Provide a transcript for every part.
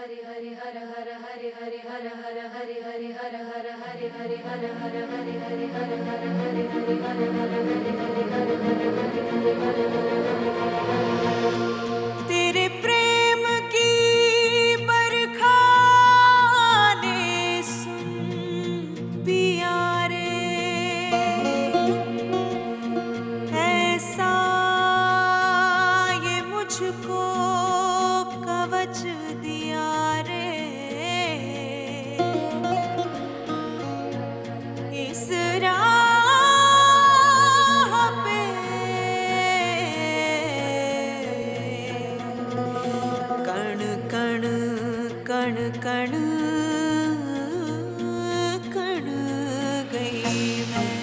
तेरे प्रेम की बरखा ने सुन पिया रे, ऐसा ये मुझको कवच दिया रे, इस राह पे कण कण कण कण कण गई मैं।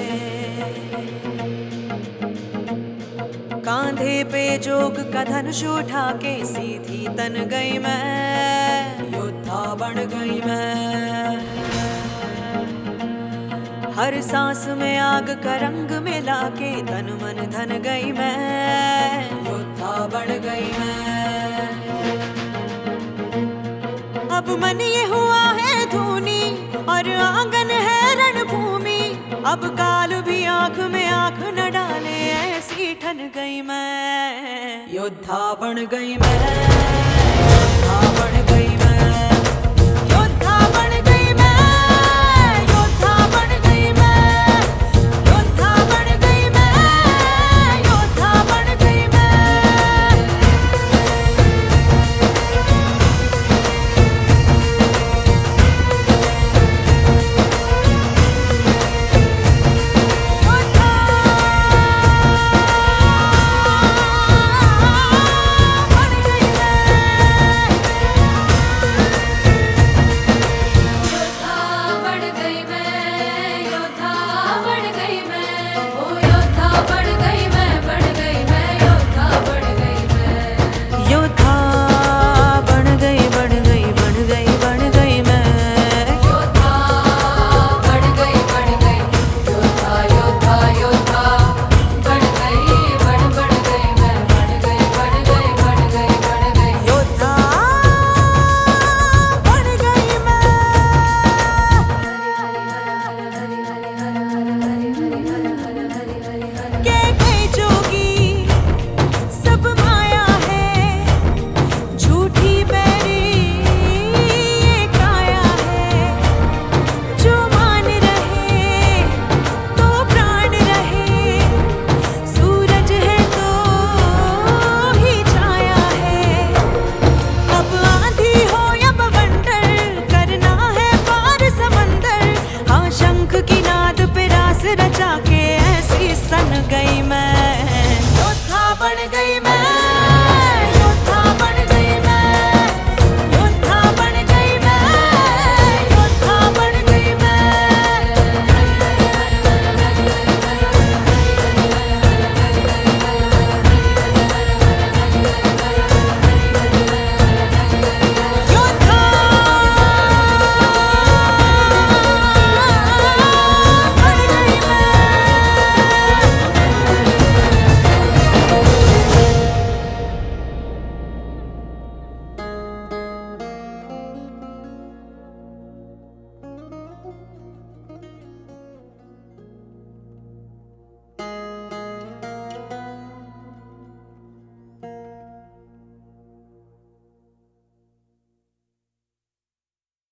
कांधे पे जोग का धनुष उठा के सीधी तन गई मैं, योद्धा बन गई मैं। हर सांस में आग का रंग मिला के तन मन धन गई मैं, योद्धा बन गई मैं। अब मन ये हुआ है धूनी और आंगन है रणभूमि, अब काल भी आंख में आंख न डाले ऐसी ठन गई मैं, योद्धा बन गई मैं।